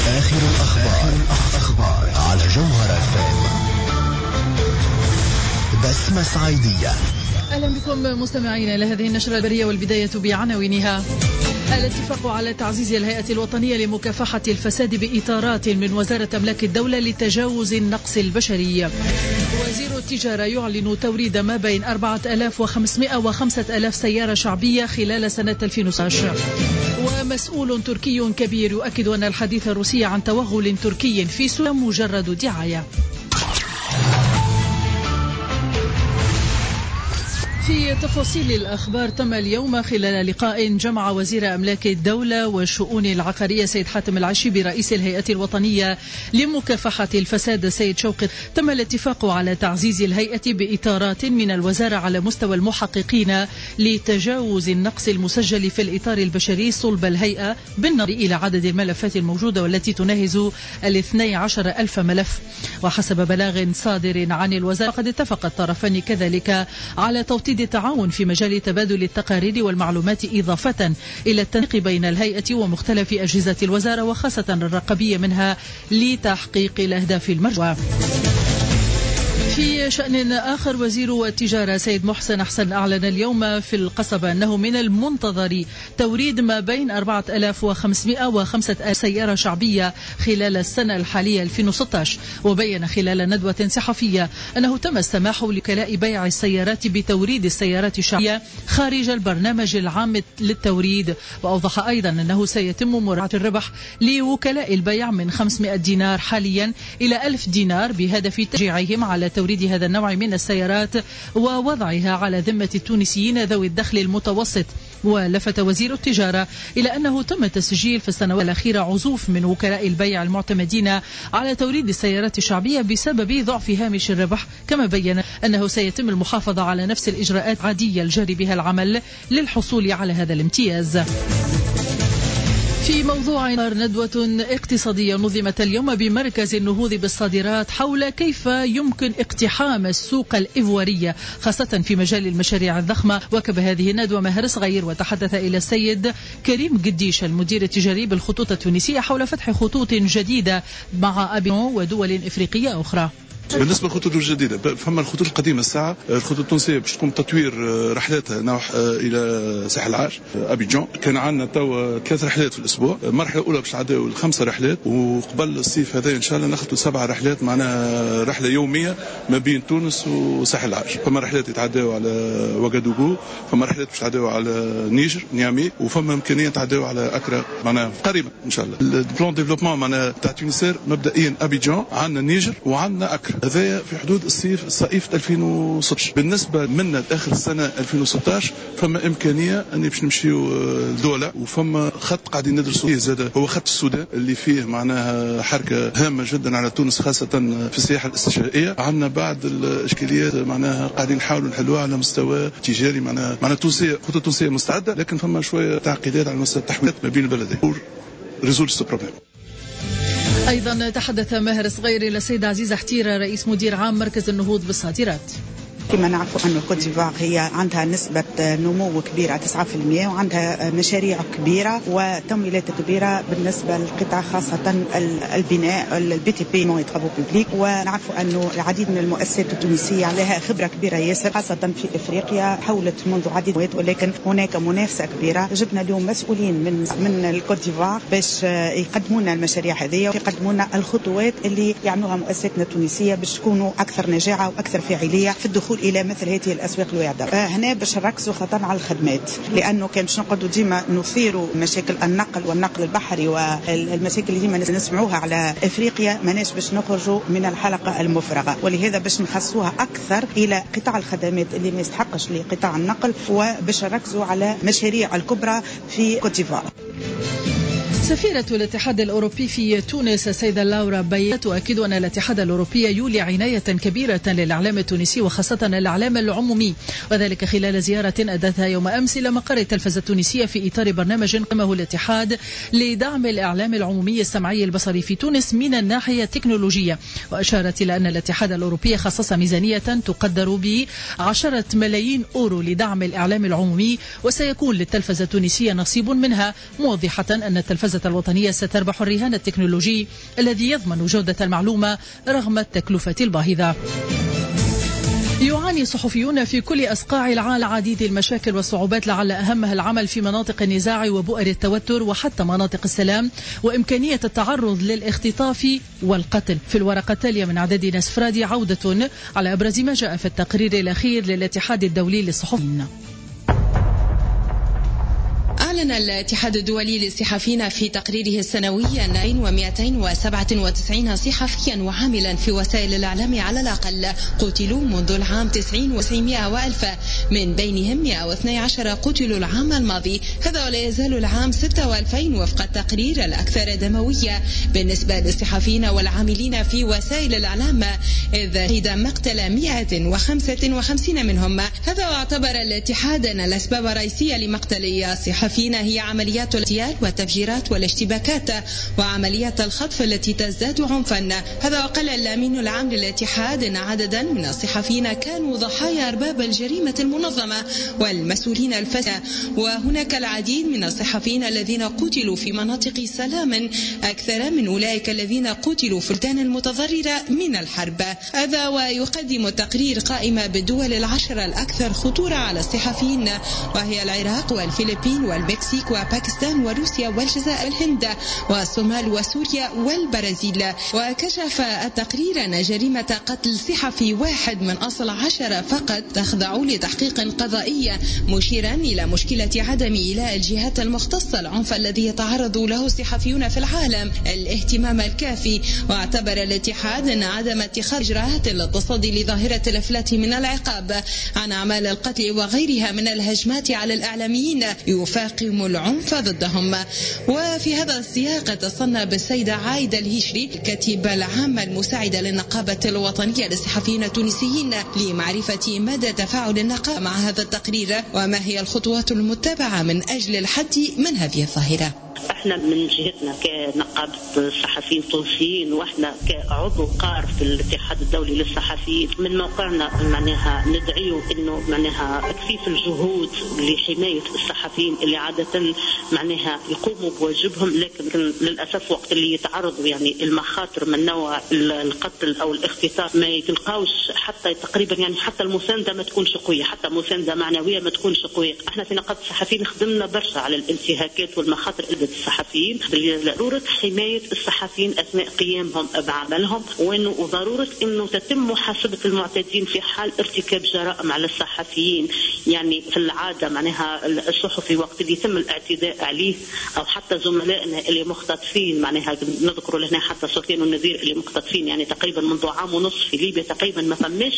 آخر الأخبار على جوهرة FM. بسمة صعيدية. أهلا بكم مستمعين إلى هذه النشرة البرية، والبداية بعناوينها. الاتفاق على تعزيز الهيئة الوطنية لمكافحة الفساد بإطارات من وزارة أملاك الدولة لتجاوز النقص البشري. وزير التجارة يعلن توريد ما بين 4500 و5000 سيارة شعبية خلال سنة 2016. ومسؤول تركي كبير يؤكد أن الحديث الروسي عن توغل تركي في سوريا مجرد دعاية. في تفاصيل الأخبار، تم اليوم خلال لقاء جمع وزير أملاك الدولة والشؤون العقارية سيد حاتم العشي برئيس الهيئة الوطنية لمكافحة الفساد سيد شوقي، تم الاتفاق على تعزيز الهيئة بإطارات من الوزارة على مستوى المحققين لتجاوز النقص المسجل في الإطار البشري صلب الهيئة بالنظر إلى عدد الملفات الموجودة والتي تناهز 12,000 ملف. وحسب بلاغ صادر عن الوزارة قد اتفق الطرفان كذلك على توطيد التعاون في مجال تبادل التقارير والمعلومات، إضافة إلى التنسيق بين الهيئة ومختلف أجهزة الوزارة وخاصة الرقابية منها لتحقيق الأهداف المرجوة. في شأن آخر، وزير التجارة سيد محسن حسن أعلن اليوم في القصبة أنه من المنتظر توريد ما بين 4500 و5000 سيارة شعبية خلال السنة الحالية 2016. وبين خلال ندوة صحفية أنه تم السماح لوكلاء بيع السيارات بتوريد السيارات الشعبية خارج البرنامج العام للتوريد. وأوضح أيضا أنه سيتم مراعاة الربح لوكلاء البيع من 500 دينار حاليا إلى 1000 دينار بهدف تشجيعهم على توريد هذا النوع من السيارات ووضعها على ذمة التونسيين ذوي الدخل المتوسط. ولفت وزير التجارة إلى أنه تم تسجيل في السنوات الأخيرة عزوف من وكلاء البيع المعتمدين على توريد السيارات الشعبية بسبب ضعف هامش الربح، كما بين أنه سيتم المحافظة على نفس الإجراءات العادية الجاري بها العمل للحصول على هذا الامتياز. في موضوع ندوة اقتصادية نظمت اليوم بمركز النهوض بالصادرات حول كيف يمكن اقتحام السوق الإيفوارية خاصة في مجال المشاريع الضخمة. وكب هذه الندوة ماهر صغير وتحدث إلى السيد كريم قديش المدير التجاري بالخطوط التونسية حول فتح خطوط جديدة مع أبيجان ودول إفريقية أخرى. بالنسبه للخطوط الجديده، فما الخطوط القديمه الساعه الخطوط التونسيه باش تقوم تطوير رحلاتها نوح الى ساحل العاج ابيجان. كان عندنا تو 3 رحلات في الاسبوع، المرحله الاولى باش تعداو ل5 رحلات، وقبل الصيف هذا ان شاء الله ناخذوا 7 رحلات، معناها رحله يوميه ما بين تونس وساحل العاج. فما رحلات يتعداو على وغادوغو، فما رحلات باش تعداو على نيجر نيامي، وفما امكانيه تعداو على اكرا معناها قريبا ان شاء الله. البلان ديفلوبمون معناها تاع تونسير مبدئيا ابيجان، عندنا نيجر وعندنا اكرا، هذا في حدود صيف 2016. بالنسبه منا لاخر السنه 2016 فما امكانيه اني باش نمشيو لدوله، وفما خط قاعدين ندرسوا فيه زاد هو خط السودان اللي فيه معناها حركه هامه جدا على تونس خاصه في السياحه الاستشفائيه. عندنا بعض الاشكاليات معناها قاعدين نحاولوا نحلوها على مستوى تجاري، معناها تونسيه خطوط تونسيه مستعده، لكن فما شويه تعقيدات على مستوى التحويلات ما بين البلدين pour résoudre ce problème. أيضا تحدث ماهر صغير إلى السيد عزيز حتيرة رئيس مدير عام مركز النهوض بالصادرات. كما نعرف أن الكوت ديفوار هي عندها نسبة نمو كبيرة 9%، وعندها مشاريع كبيرة وتمويلات كبيرة بالنسبة للقطاع خاصة البناء البي تي بي مون ترافو بوبليك. ونعرف أنه العديد من المؤسسات التونسية لها خبرة كبيرة ياسر خاصة في إفريقيا، حولت منذ عديد سنوات، ولكن هناك منافسة كبيرة. جبنا اليوم مسؤولين من الكوت ديفوار باش يقدموا لنا المشاريع هذه ويقدموا لنا الخطوات اللي يعملوها مؤسساتنا التونسية باش تكونوا أكثر نجاعة وأكثر فاعلية في الدخول إلى مثل هذه الأسواق الواعدة. هنا باش نركزوا خاطر على الخدمات، لأنه كان باش نقعدوا ديما نثيروا مشاكل والنقل البحري والمشاكل اللي ديما نسمعوها على إفريقيا، ماناش باش نخرجوا من الحلقة المفرغة، ولهذا باش نخصوها أكثر إلى قطاع الخدمات اللي ما يستحقش لقطاع النقل، وباش نركزوا على مشاريع الكبرى في كوت ديفوار. سفيرة الاتحاد الأوروبي في تونس السيدة لورا بيت تؤكد أن الاتحاد الأوروبي يولي عناية كبيرة للإعلام التونسي وخاصة الإعلام العمومي، وذلك خلال زيارة أدتها يوم أمس إلى مقر التلفزة التونسية في إطار برنامج قامه الاتحاد لدعم الإعلام العمومي السمعي البصري في تونس من الناحية التكنولوجية. وأشارت إلى أن الاتحاد الأوروبي خصص ميزانية تقدر ب10 ملايين أورو لدعم الإعلام العمومي، وسيكون للتلفزة التونسية نصيب منها، موضحة أن التلفزة المحفزة الوطنية ستربح الرهان التكنولوجي الذي يضمن جودة المعلومة رغم التكلفة الباهظة. يعاني صحفيون في كل أصقاع العالم عديد المشاكل والصعوبات، لعل أهمها العمل في مناطق النزاع وبؤر التوتر وحتى مناطق السلام، وإمكانية التعرض للاختطاف والقتل. في الورقة التالية من إعداد نسفرادي عودة على أبرز ما جاء في التقرير الأخير للاتحاد الدولي للصحفيين. أعلن الاتحاد الدولي للصحفيين في تقريره السنوي أن 297 صحفيا وعاملا في وسائل الإعلام على الأقل قتلوا منذ العام 90 و900 وألف، من بينهم 112 قتلوا العام الماضي. هذا ولا يزال العام 26 وفق التقرير الأكثر دموية بالنسبة للصحفيين والعاملين في وسائل الإعلام، إذ شهد مقتل 155 منهم. هذا واعتبر الاتحاد أن الأسباب الرئيسية لمقتل الصحفيين هي عمليات الاغتيال والتفجيرات والاشتباكات وعمليات الخطف التي تزداد عنفا. هذا وقال الأمين العام للاتحاد أن عددا من الصحفيين كانوا ضحايا أرباب الجريمة المنظمة والمسؤولين الفاسدين، وهناك العديد من الصحفيين الذين قتلوا في مناطق سلام أكثر من أولئك الذين قتلوا في البلدان المتضررة من الحرب. هذا ويقدم التقرير قائمة بالدول العشر الأكثر خطورة على الصحفيين، وهي العراق والفلبين والمكسيك وباكستان وروسيا والجزائر والهند والصومال وسوريا والبرازيل. وكشف التقرير أن جريمة قتل صحفي واحد من أصل 10 فقط تخضع لتحقيق قضائي، مشيرا إلى مشكلة عدم إيلاء الجهات المختصة العنف الذي يتعرض له الصحفيون في العالم الاهتمام الكافي. واعتبر الاتحاد أن عدم اتخاذ إجراءات للتصدي لظاهرة الإفلات من العقاب عن أعمال القتل وغيرها من الهجمات على الإعلاميين يفاقم العنف ضدهم. وفي هذا السياق اتصلنا بالسيدة عايدة الهشري الكاتبة العامة المساعدة للنقابة الوطنية للصحفيين التونسيين لمعرفة مدى تفاعل النقابة مع هذا التقرير، وما هي الخطوات المتبعة من أجل الحد من هذه الظاهرة. احنا من جهتنا كنقابة الصحفيين التونسيين واحنا كعضو قار في الاتحاد الدولي للصحفيين، من موقعنا معناها ندعيو انه معناها تكثيف الجهود لحماية الصحفيين اللي عادة معناها يقوموا بواجبهم، لكن للأسف وقت اللي يتعرضوا يعني المخاطر من نوع القتل او الاختطاف ما يلقاوش حتى تقريبا يعني حتى المساندة ما تكونش قوية، حتى مساندة معنوية ما تكونش قوية. احنا في نقابة الصحفيين خدمنا برشا على الانتهاكات والمخاطر الصحفيين، ضرورة حماية الصحفيين أثناء قيامهم بعملهم، وضرورة أنه تتم محاسبة المعتدين في حال ارتكاب جرائم على الصحفيين. يعني في العادة معناها الصحفي وقت اللي يتم الاعتداء عليه أو حتى زملائنا اللي مختطفين، معناها نذكر لهنا حتى سفيان والنذير اللي مختطفين يعني تقريبا منذ عام ونصف في ليبيا تقريبا ما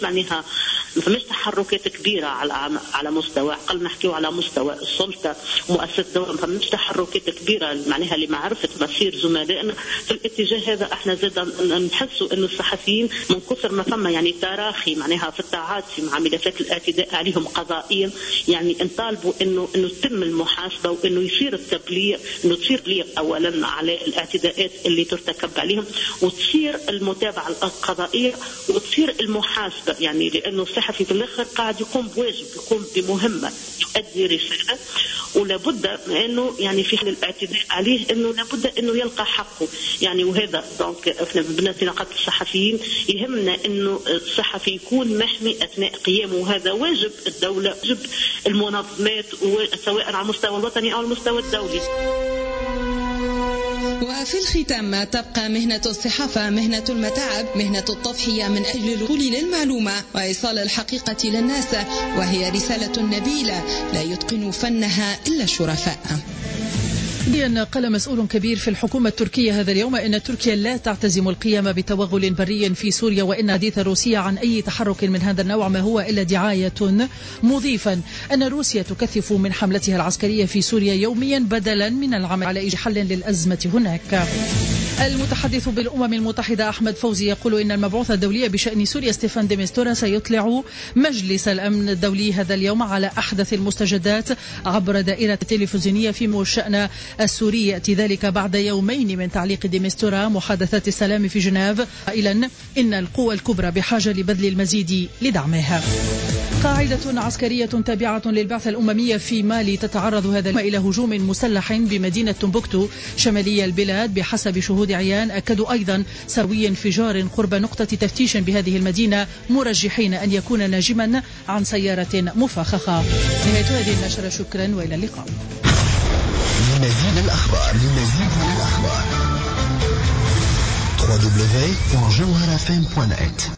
فماش تحركات كبيرة على مستوى أقل نحكيه على مستوى السلطة مؤسسة الدولة، ما فماش تحركات كبيرة معناها لمعرفة مصير زملائنا في الاتجاه هذا. احنا زاد نحسوا انه الصحفيين من كثر ما فما يعني تراخي معناها في التعاطي مع ملفات الاعتداء عليهم قضائيا، يعني نطالبوا انه تتم المحاسبة وانه يصير التبليغ، انه تصير تبليغ اولا على الاعتداءات اللي ترتكب عليهم، وتصير المتابعة القضائية وتصير المحاسبة، يعني لانه الصحفي في الاخر قاعد يقوم بواجب، يقوم بمهمة، يؤدي رسالة، ولابد انه يعني في الاعتداء عليه انه لابد انه يلقى حقه يعني. وهذا دونك احنا بالنسبه لنقابه الصحفيين يهمنا انه الصحفي يكون محمي اثناء قيامه، وهذا واجب الدوله، واجب المنظمات سواء على المستوى الوطني او المستوى الدولي. وفي الختام تبقى مهنة الصحافة مهنة المتاعب، مهنة التضحية من أجل الوصول للمعلومة وإيصال الحقيقة للناس، وهي رسالة نبيلة لا يتقن فنها إلا الشرفاء. قال مسؤول كبير في الحكومة التركية هذا اليوم إن تركيا لا تعتزم القيام بتوغل بري في سوريا، وإن حديث روسيا عن أي تحرك من هذا النوع ما هو إلا دعاية، مضيفا أن روسيا تكثف من حملتها العسكرية في سوريا يوميا بدلا من العمل على إيجاد حل للأزمة هناك. المتحدث بالأمم المتحدة أحمد فوزي يقول إن المبعوث الدولي بشأن سوريا ستيفان دي ميستورا سيطلع مجلس الأمن الدولي هذا اليوم على أحدث المستجدات عبر دائرة تلفزيونية في الشأن السوري. يأتي ذلك بعد يومين من تعليق دي ميستورا محادثات السلام في جنيف، قائلا إن القوى الكبرى بحاجة لبذل المزيد لدعمها. قاعدة عسكرية تابعة للبعثة الأممية في مالي تتعرض هذا اليوم إلى هجوم مسلح بمدينة تومبوكتو شمالي البلاد. بحسب شهود عيان أكدوا أيضا سوي انفجار قرب نقطة تفتيش بهذه المدينة، مرجحين أن يكون ناجما عن سيارة مفخخة. نهاية هذه النشرة، شكرا وإلى اللقاء. لمزيد الأخبار www.jawharafm.net